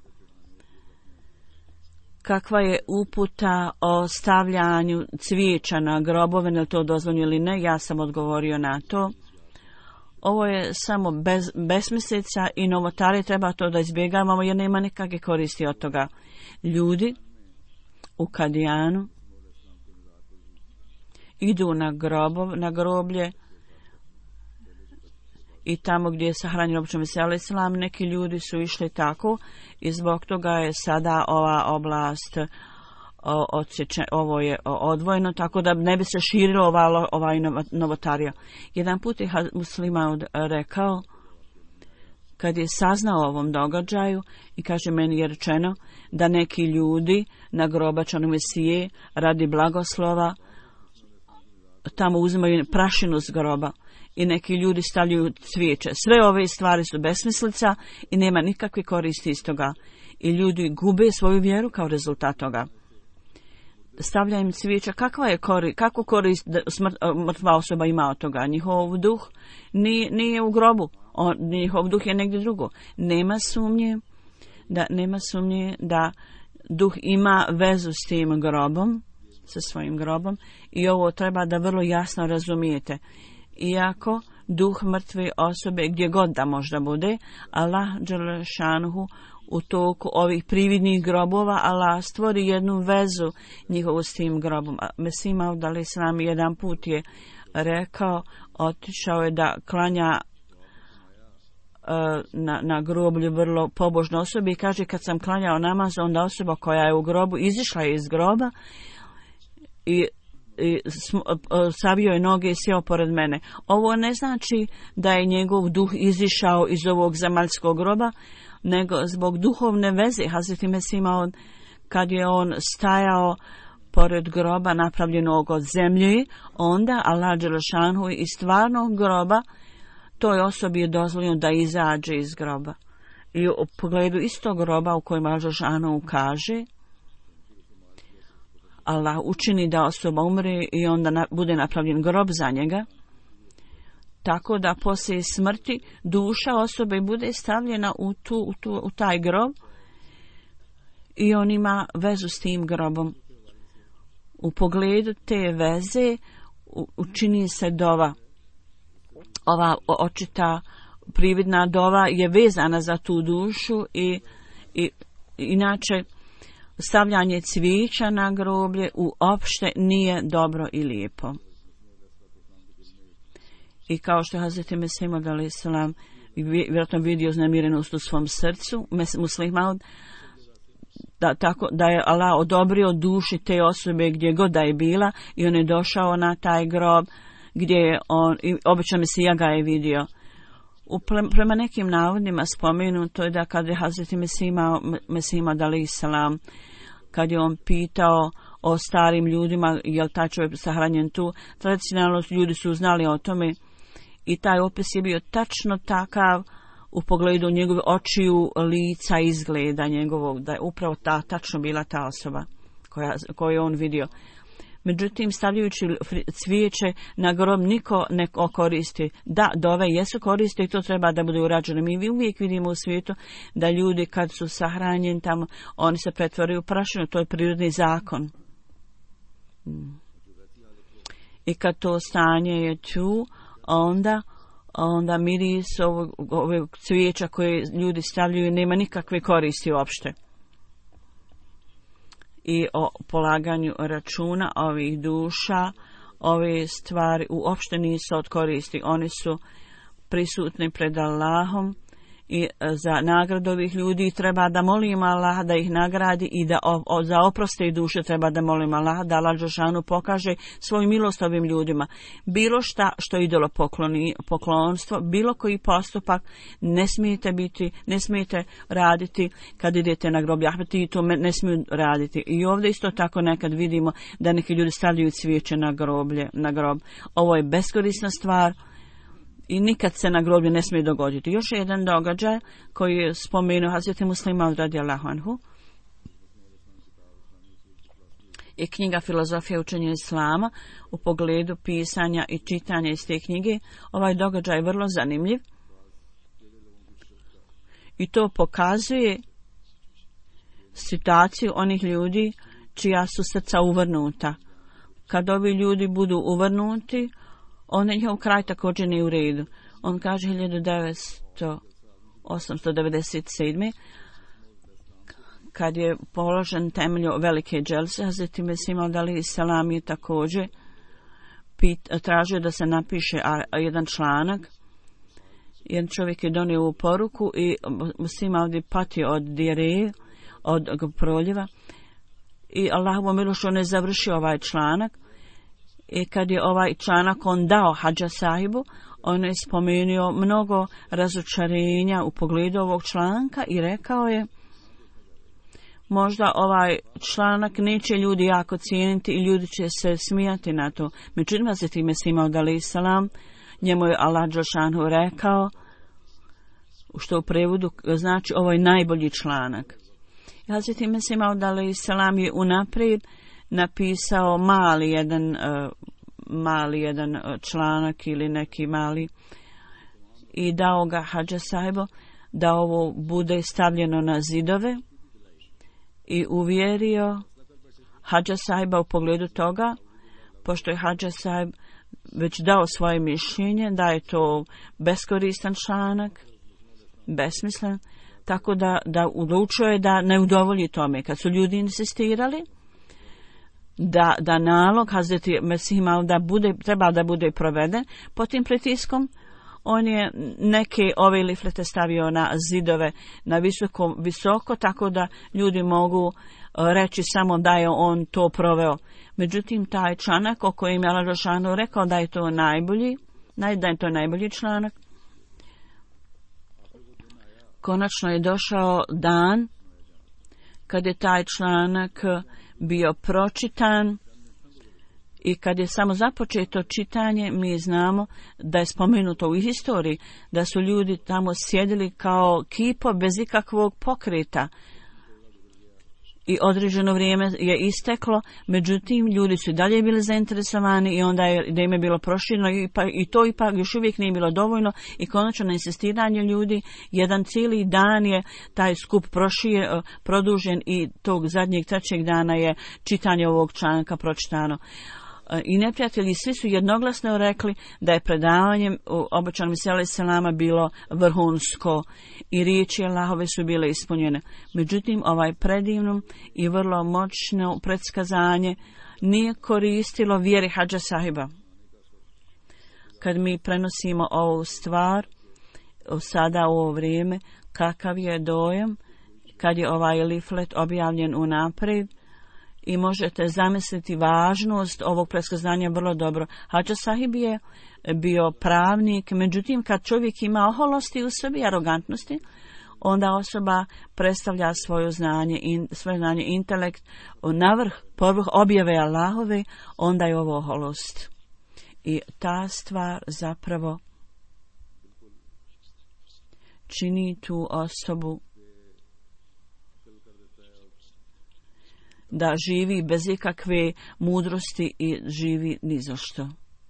kakva je uputa o stavljanju cvijeća na grobove, ne li to dozvoljeno ili ne. Ja sam odgovorio na to. Ovo je samo bez, besmislica i novotari, treba to da izbjegavamo jer nema nikakve koristi od toga. Ljudi u Kadijanu idu na, grobov, na groblje i tamo gdje je sahranjen obično Mesija Islam, neki ljudi su išli tako i zbog toga je sada ova oblast odsječe, ovo je odvojeno, tako da ne bi se širilo ova, ova novotarija. Jedan put je Muslima rekao, kad je saznao o ovom događaju, i kaže, meni je rečeno da neki ljudi na grobačanu Mesije radi blagoslova tamo uzimaju prašinu s groba i neki ljudi stavljaju cvijeće. Sve ove stvari su besmislica i nema nikakve koristi iz toga. I ljudi gube svoju vjeru kao rezultat toga. Stavljanjem cvijeća, kakva je korist, kako korist smrt, mrtva osoba ima od toga? Njihov duh nije, nije u grobu, on, njihov duh je negdje drugo. Nema sumnje da, nema sumnje da duh ima vezu s tim grobom, sa svojim grobom, i ovo treba da vrlo jasno razumijete. Iako duh mrtve osobe, gdje god da možda bude, Allah dželle šanuhu u toku ovih prividnih grobova, Allah stvori jednu vezu njihovu s tim grobom. Mesih Maud alejhi selam jedan put je rekao, otišao je da klanja uh, na, na groblju vrlo pobožne osobe i kaže, kad sam klanjao namaz, onda osoba koja je u grobu izišla je iz groba i I savio je noge i sjeo pored mene. Ovo ne znači da je njegov duh izišao iz ovog zemaljskog groba, nego zbog duhovne veze. Hazreti Mesih imao, kad je on stajao pored groba napravljenog od zemlje, onda Allah dželle šanuhu iz stvarnog groba toj osobi je dozvoljeno da izađe iz groba. I u pogledu istog groba u kojem Allah dželle šanuhu kaže, Allah učini da osoba umre i onda na, bude napravljen grob za njega, tako da poslije smrti duša osobe bude stavljena u, tu, u, tu, u taj grob i on ima vezu s tim grobom. U pogledu te veze u, učini se dova. Ova očita prividna dova je vezana za tu dušu i, i inače stavljanje cvijeća na groblje uopšte nije dobro i lijepo. I kao što je Hazreti Mesih Maud alejhi selam vjerojatno vidio znemirenost u svom srcu, Muslih Maud, da, tako, da je Allah odobrio duši te osobe gdje god da je bila i on je došao na taj grob gdje je on, i obično Mesija ga je vidio. U, prema nekim navodima spomenuto je da kad je Hazreti Mesih Maud alejhi selam, kad je on pitao o starim ljudima, je li taj čovjek sahranjen tu, tradicionalno ljudi su znali o tome i taj opis je bio tačno takav u pogledu njegove očiju, lica, izgleda njegovog, da je upravo ta, tačno bila ta osoba koja, koju je on vidio. Međutim, stavljajući cvijeće na grob niko ne koristi. Da, dove jesu koriste i to treba da bude urađeno. Mi uvijek vidimo u svijetu da ljudi kad su sahranjeni tamo, oni se pretvaraju u prašinu. To je prirodni zakon. I kad to stanje je tu, onda onda miris ovog, ovog cvijeća koje ljudi stavljaju nema nikakve koristi uopšte. I o polaganju računa ovih duša, ove stvari uopšte nisu od koristi. Oni su prisutni pred Allahom i za nagradu ovih ljudi treba da molimo Allah da ih nagradi i da o, o, za oproste i duše treba da molimo Allah da Allah dželešanu pokaže svoju milost ovim ljudima. Bilo šta što je idolo pokloni, poklonstvo, bilo koji postupak ne smijete biti, ne smijete raditi kad idete na grob Ahmeti i to ne smiju raditi. I ovdje isto tako nekad vidimo da neki ljudi stavljaju cvijeće na groblje, na grob. Ovo je beskorisna stvar. I nikad se na groblju ne smije dogoditi. Još jedan događaj koji je spomenuo Hazreti Muslima radijallahu anhu i knjiga Filozofija učenja Islama u pogledu pisanja i čitanja iz te knjige. Ovaj događaj je vrlo zanimljiv i to pokazuje situaciju onih ljudi čija su srca uvrnuta. Kad ovi ljudi budu uvrnuti, onda njihov kraj također nije u redu. On kaže osamsto devedeset sedme kad je položen temelj velike dželse, Hazreti Mesih Maud alejhi selam je također pit, tražio da se napiše a, jedan članak. Jedan čovjek je donio ovu poruku i Mesih Maud je patio od dijareje, od proljeva i Allahovom milošću on je završio ovaj članak. I kad je ovaj članak on dao Hadža sahibu, on je spomenuo mnogo razočarenja u pogledu ovog članka i rekao je možda ovaj članak neće ljudi jako cijeniti i ljudi će se smijati na to. Međutim, Hazreti Mesih Maud alejhi selam, njemu je Allah dželešanu rekao, što u prevodu znači ovo je najbolji članak. Hazreti Mesih Maud alejhi selam je unaprijed napisao mali jedan uh, mali jedan članak ili neki mali i dao ga Hadža sahibu da ovo bude stavljeno na zidove i uvjerio Hadža sahiba u pogledu toga, pošto je Hadža sahib već dao svoje mišljenje da je to beskoristan članak, besmislen, tako da, da odlučio je da ne udovolji tome. Kad su ljudi insistirali da, da nalog Hazreti Mesih Maud da bude, treba da bude proveden pod tim pritiskom, on je neke ove liflete stavio na zidove na visoko, visoko, tako da ljudi mogu reći samo da je on to proveo. Međutim, taj članak o kojem je Allah dželešanu rekao da je to najbolji, da je to najbolji članak, konačno je došao dan kad je taj članak bio pročitan i kad je samo započeto čitanje, mi znamo da je spomenuto u historiji da su ljudi tamo sjedili kao kipo bez ikakvog pokreta i određeno vrijeme je isteklo, međutim ljudi su i dalje bili zainteresovani i onda je da im je bilo prošireno i, pa, i to ipak još uvijek nije bilo dovoljno i konačno na insistiranje ljudi jedan cijeli dan je taj skup prošir, produžen i tog zadnjeg trećeg dana je čitanje ovog članka pročitano. I neprijatelji svi su jednoglasno rekli da je predavanjem obećanog Mesija alejhi selama bilo vrhunsko i riječi Allahove su bile ispunjene. Međutim, ovaj predivno i vrlo moćno predskazanje nije koristilo vjeri Hadža sahiba. Kad mi prenosimo ovu stvar sada u ovo vrijeme, kakav je dojam kad je ovaj liflet objavljen unaprijed, i možete zamisliti važnost ovog predskazanja vrlo dobro. Hadža sahib je bio pravnik, međutim kad čovjek ima oholosti u sebi, arogantnosti, onda osoba predstavlja svoje znanje, in, svoje znanje, intelekt navrh, povrh objave Allahove, onda je ovo oholost. I ta stvar zapravo čini tu osobu da živi bez ikakve mudrosti i živi ni za što.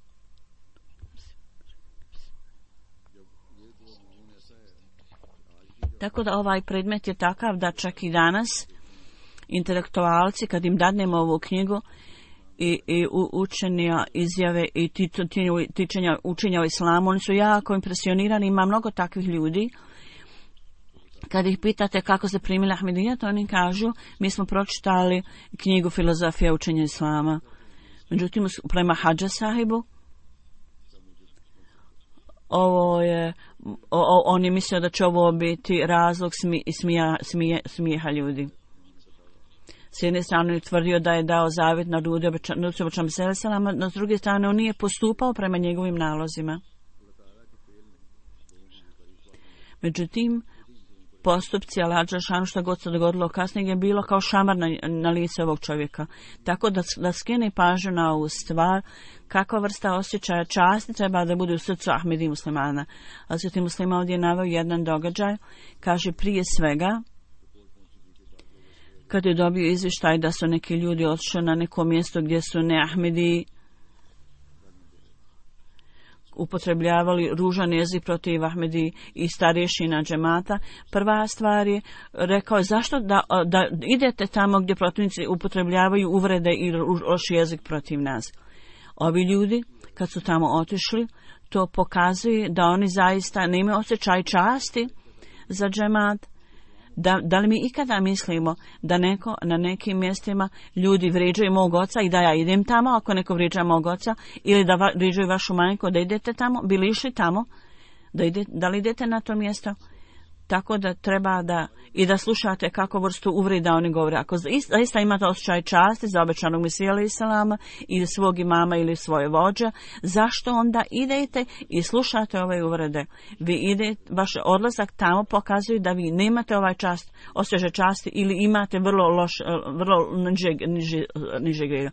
Tako da ovaj predmet je takav da čak i danas intelektualci, kad im dadnemo ovu knjigu i, i učenja izjave i tičenja učenja o islamu, oni su jako impresionirani. Ima mnogo takvih ljudi. Kad ih pitate kako se primili Ahmedijat, oni kažu, mi smo pročitali knjigu Filozofija učenja islama. Međutim, prema Hadža sahibu, ovo je, o, on je mislio da će ovo biti razlog smi, smija, smije, smijeha ljudi. S jedne strane je tvrdio da je dao zavjet na Rude obećanom seleselama, no s druge strane on nije postupao prema njegovim nalozima. Međutim, postupci Allah dželešanu, što god se dogodilo kasnije, je bilo kao šamar na, na lice ovog čovjeka. Tako da, da skene pažnju na ovu stvar, kakva vrsta osjećaja časti treba da bude u srcu Ahmedi muslimana. A Sveti Muslima ovdje je naveo jedan događaj, kaže prije svega, kad je dobio izvještaj da su neki ljudi otišli na neko mjesto gdje su ne Ahmedi upotrebljavali ružan jezik protiv Ahmedi i starješina džemata, prva stvar je rekao zašto da, da idete tamo gdje protivnici upotrebljavaju uvrede i loš jezik protiv nas. Ovi ljudi kad su tamo otišli, to pokazuje da oni zaista nemaju osjećaj časti za džemat. Da, da li mi ikada mislimo da neko na nekim mjestima ljudi vrijeđaju mog oca i da ja idem tamo ako neko vrijeđa mog oca, ili da va, vrijeđaju vašu majku, da idete tamo, bili išli tamo, da, ide, da li idete na to mjesto? Tako da treba da i da slušate kako vrstu uvreda oni govore. Ako zaista imate osjećaj časti za obećanog Mesija alejhi selama ili svog imama ili svoje vođe, zašto onda idete i slušate ove uvrede? Vi idete, vaš odlazak tamo pokazuje da vi nemate ovaj čast, osjećaj časti ili imate vrlo loš, vrlo niže, niže, niže greda.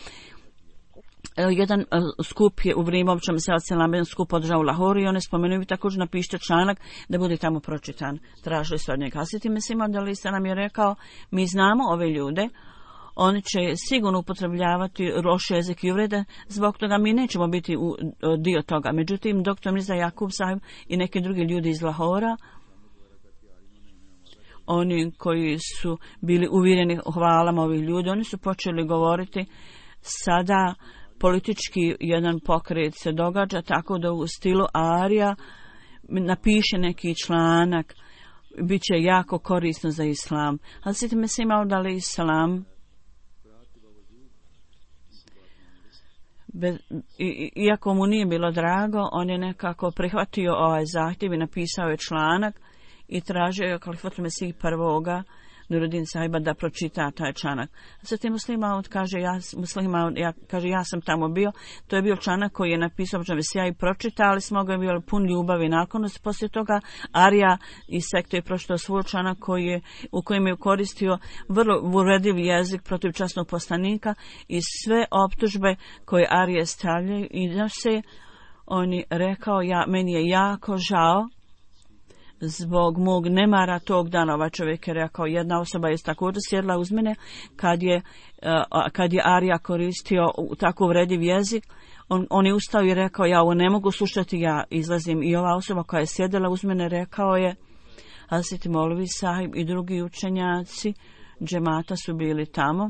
Jedan uh, skup je u vrijeme običan Mesija alejhi selam, jedan skup održao u Lahoru i on je spomenuo vi također napišite članak da bude tamo pročitan. Tražili su od njega. Hasiti Mesija alejhi selam je rekao, mi znamo ove ljude, oni će sigurno upotrebljavati loš jezik i uvrede, zbog toga mi nećemo biti u, dio toga. Međutim, doktor Mirza Jakub sahib i neki drugi ljudi iz Lahora, oni koji su bili uvjereni hvalama ovih ljudi, oni su počeli govoriti sada politički jedan pokret se događa tako da u stilu Arija napiše neki članak, bit će jako korisno za islam. Ali Sveti Mesija Maud alejhi selam Bez, i, iako mu nije bilo drago, on je nekako prihvatio ovaj zahtjev i napisao je članak i tražio je Kalifatul Mesih prvoga Nuruddin sahiba da pročita taj članak. Zatim Muslima kaže ja, Muslima, ja, kaže ja sam tamo bio. To je bio članak koji je napisao obećani Mesija i pročitali smo ga, je bio pun ljubavi i naklonosti. Poslije toga Arija iz sekte je pročitao svoj članak koji je, u kojem je koristio vrlo uvredljiv jezik protiv časnog poslanika i sve optužbe koje Arije stavljaju i da se on je rekao ja, meni je jako žao zbog mog nemara tog dana. Ovaj čovjek je rekao, jedna osoba je također sjedla uz mene kad je, uh, kad je Arija koristio tako uvredljiv jezik. On, on je ustao i rekao, ja ovo ne mogu slušati, ja izlazim. I ova osoba koja je sjedila uz mene rekao je, Hazreti Molvi sahib i drugi učenjaci džemata su bili tamo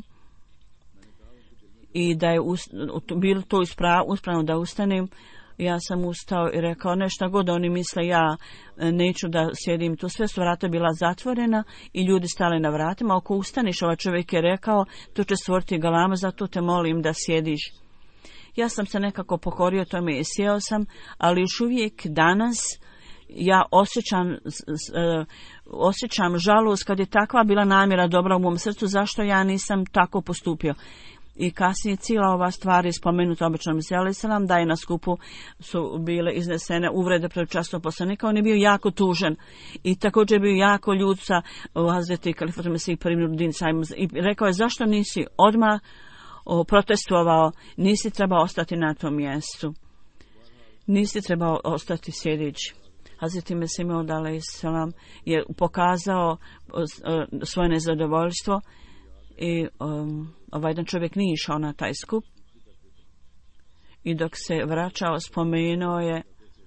i da je us, bilo to uspravno da ustanem. Ja sam ustao i rekao nešto god oni misle, ja neću da sjedim tu. Sve su vrata bila zatvorena i ljudi stali na vratima. Ako ustaniš, ovaj čovjek je rekao, tu će stvoriti galama, zato te molim da sjediš. Ja sam se nekako pokorio tome i sjeo sam, ali još uvijek danas ja osjećam, osjećam žalost kad je takva bila namjera dobra u mom srcu, zašto ja nisam tako postupio. I kasnije cijela ova stvar je spomenuta obećanom Mesiji alejhi selam, da je na skupu su bile iznesene uvrede protiv časnog poslanika. On je bio jako tužan i također je bio jako ljut sa Hazreti Kalifatul Mesih Nuruddin sahibom i rekao je zašto nisi odmah o, protestovao, nisi trebao ostati na tom mjestu, nisi trebao ostati sjedići. Hazreti Mesih Maud alejhi selam je pokazao o, o, svoje nezadovoljstvo i um, ovaj jedan čovjek nije išao na taj skup i dok se vraćao spomenuo je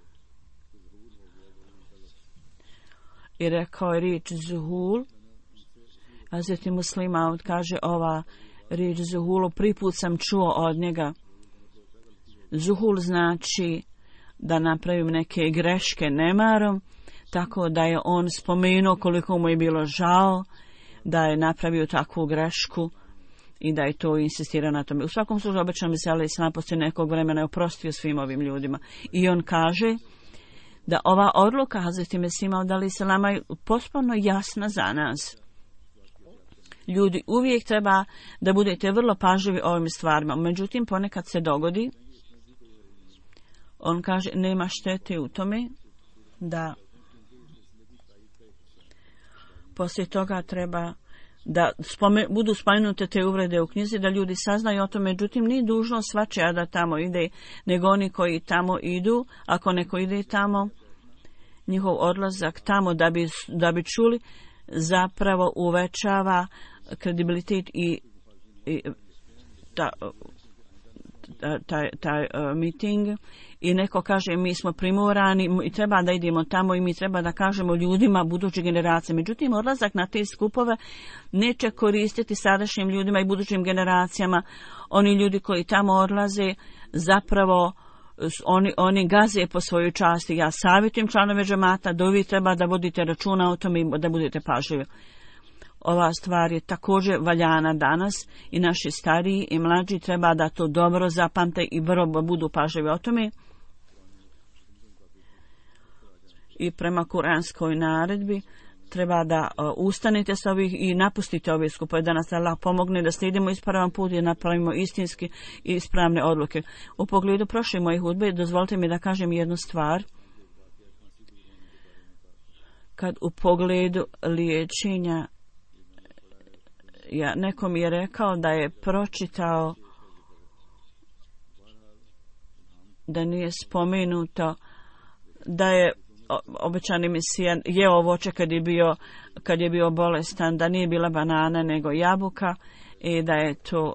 i rekao je riječ zuhul. Hazreti Muslima kaže ova riječ zuhulu, prvi put sam čuo od njega. Zuhul znači da napravim neke greške nemarom, tako da je on spomenuo koliko mu je bilo žao da je napravio takvu grešku i da je to insistirao na tome. U svakom slučaju obećano mi se ali islam poslije nekog vremena je oprostio svim ovim ljudima. I on kaže da ova odluka Hazreti Mesima od Ali Selama je potpuno jasna za nas. Ljudi, uvijek treba da budete vrlo pažljivi ovim stvarima. Međutim, ponekad se dogodi, on kaže, nema štete u tome da poslije toga treba da spome, budu spomenute te uvrede u knjizi, da ljudi saznaju o tome. Međutim, nije dužno svačija da tamo ide, nego oni koji tamo idu, ako neko ide tamo, njihov odlazak tamo da bi, da bi čuli, zapravo uvećava kredibilitet i, i ta, taj, taj uh, meeting i neko kaže mi smo primorani i treba da idemo tamo i mi treba da kažemo ljudima buduće generacije. Međutim, odlazak na te skupove neće koristiti sadašnjim ljudima i budućim generacijama. Oni ljudi koji tamo odlaze zapravo oni, oni gaze po svojoj časti. Ja savjetujem članove džemata da vi treba da vodite računa o tome i da budete pažljivi. Ova stvar je također valjana danas i naši stariji i mlađi treba da to dobro zapamte i vrlo budu pažljivi o tome. I prema kuranskoj naredbi treba da uh, ustanete s ovih i napustite ove skupove, da nas Allah pomogne da slijedimo ispravan put i napravimo istinski i ispravne odluke. U pogledu prošle moje hudbe dozvolite mi da kažem jednu stvar. Kad u pogledu liječenja, ja, neko mi je rekao da je pročitao da nije spomenuto da je obećani Mesija jeo voće kad je bio kad je bio bolestan, da nije bila banana nego jabuka i da je to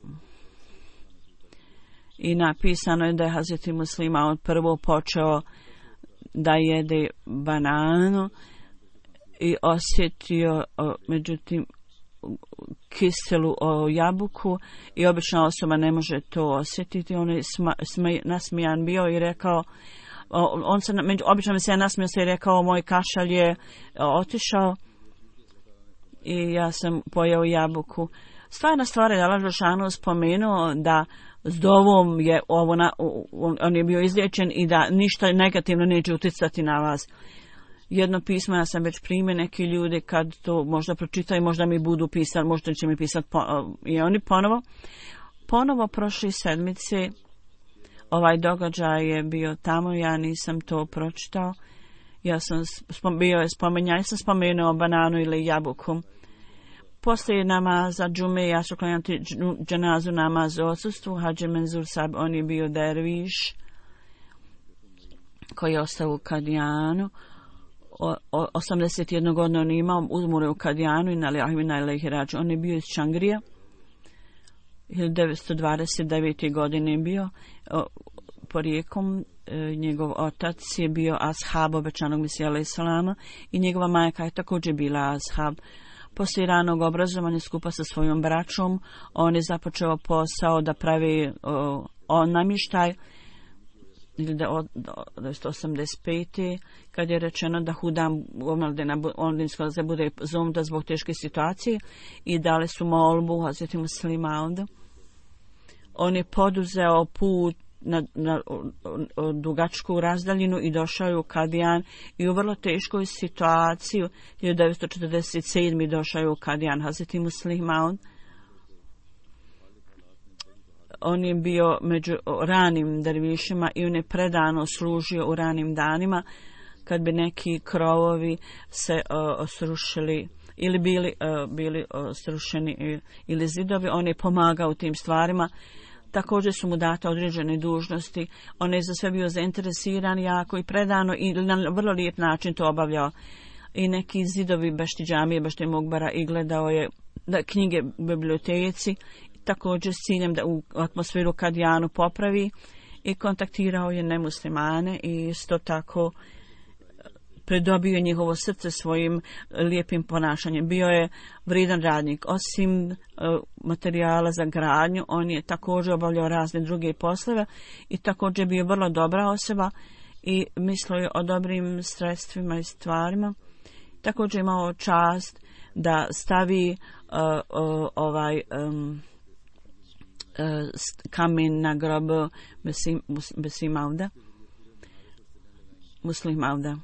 i napisano je da je Hazreti Muslima od prvo počeo da jede bananu i osjetio međutim kiselu o jabuku i obična osoba ne može to osjetiti. On je sma, sma, nasmijan bio i rekao, on se, obično mi se nasmijao se i rekao, moj kašalj je otišao i ja sam pojeo jabuku. Stvarna stvar je da Allah Žešanu spomenuo da s dovom je ovo na, on je bio izliječen i da ništa negativno neće utjecati na vas. Jedno pismo ja sam već primio, neki ljudi kad to možda pročitaju, možda mi budu pisali, možda će mi pisati po, i oni ponovo. Ponovo prošle sedmice ovaj događaj je bio tamo, ja nisam to pročitao. Ja sam spom, bio je spomenja, ja sam spomenuo bananu ili jabuku. Poslije namaza džume, ja ću klanjati dženazu namaz u odsustvu. Hadži Menzur Sab, on je bio derviš koji je ostao u Kadijanu. O, o, osamdeset jednu godinu on je imao, uzmure u Kadijanu i na Ahmina ilaihi rađu. On je bio iz Čangrija. hiljadu devetsto dvadeset devete. godine je bio o, porijekom. E, njegov otac je bio ashab obećanog Mesija alejhi selama i njegova majka je također bila ashab. Poslije ranog obrazovanja skupa sa svojom braćom, on je započeo posao da pravi o, o namještaj hiljadu devetsto osamdeset pete. kad je rečeno da hudam omladina ondinska da bude zomda zbog teške situacije i dali su molbu Hazreti Muslima onda. On je poduzeo put na, na, na dugačku razdaljinu i došao je u Kadijan i u vrlo teškoj situaciji hiljadu devetsto četrdeset sedme. došao je u Kadijan Hazreti Muslima. On je bio među ranim dervišima i on je predano služio u ranim danima kad bi neki krovovi se uh, srušili ili bili, uh, bili uh, srušeni ili zidovi. On je pomagao u tim stvarima. Također su mu date određene dužnosti. On je za sve bio zainteresiran jako i predano i na vrlo lijep način to obavljao. I neki zidovi Bešti džamije, Bešti Mugbara i gledao je da knjige u biblioteci, također s ciljem da u atmosferu Kadijanu popravi, i kontaktirao je nemuslimane i isto tako pridobio njihovo srce svojim lijepim ponašanjem. Bio je vrijedan radnik. Osim uh, materijala za gradnju, on je također obavljao razne druge poslove i također bio vrlo dobra osoba i mislio je o dobrim sredstvima i stvarima. Također imao čast da stavi uh, uh, ovaj um, uh, kamen na grob Besim Mauda, Muslim Mauda.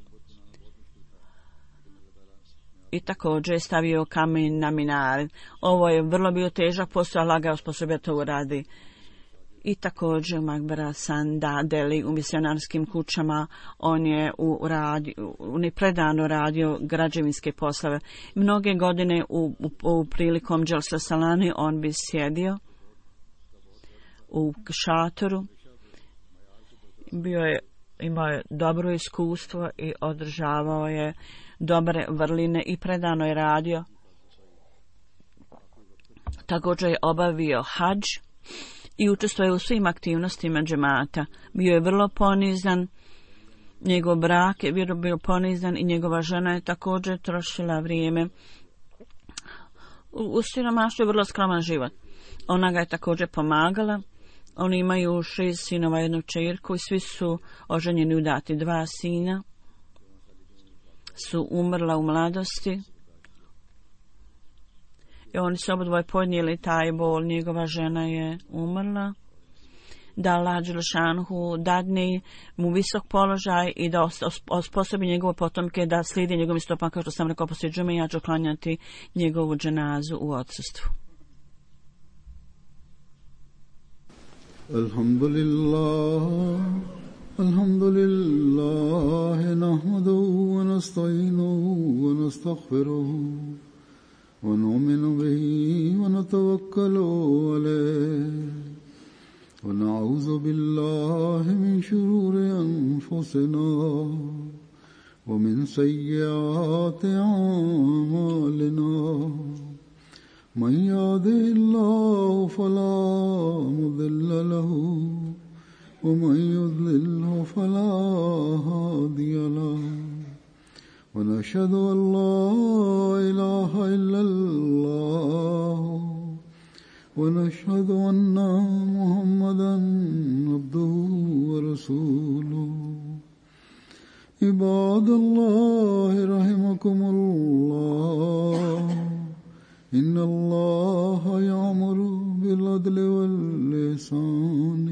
I također je stavio kamen na minar. Ovo je vrlo bio težak posao, Allah ga osposobio to uradi. I također Makbara Sanda Deli u misionarskim kućama, on je u radi, u nepredano radio građevinske poslove. Mnoge godine u, u, u prilikom Dželsa Salani on bi sjedio u šatoru. Bio je, imao je dobro iskustvo i održavao je dobre vrline i predano je radio. Također je obavio hadž i učestvuje u svim aktivnostima džemata. Bio je vrlo ponizan, njegov brak je bio, bio ponizan i njegova žena je također trošila vrijeme. U, u siromaštvu je vrlo skroman život. Ona ga je također pomagala. Oni imaju šest sinova, jednu kćerku i svi su oženjeni, udati. Dva sina su umrla u mladosti i oni su obodvoje podnijeli taj bol. Njegova žena je umrla. Da Allah Đelešanhu dadne mu visok položaj i da osposobi njegove potomke da slijedi njegovim stopama, kao što sam rekao poslije džume, ja ću klanjati njegovu dženazu u odsustvu. Alhamdulillah, alhamdulillah, nahmaduhu wa nasta'inuhu wa nastaghfiruhu wa nu'minu bihi wa natawakkalu alayhi wa na'udhu billahi min shururi anfusina wa min sayyiati a'malina. من يهده الله فلا مضل له ومن يضلل فلا هادي له ونشهد أن لا إله إلا الله ونشهد أن محمدا عبده ورسوله. عباد الله رحمكم الله، إن الله يأمر بالعدل والإحسان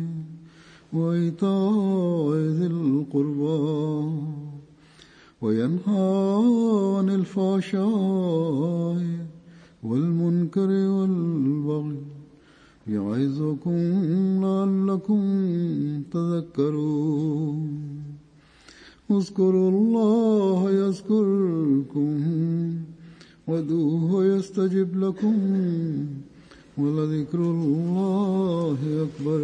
وإيتاء ذي القربى وينهى عن الفحشاء والمنكر والبغي يعظكم لعلكم تذكرون. اذكروا الله يذكركم وادعوه يستجب لكم ولذكر الله أكبر.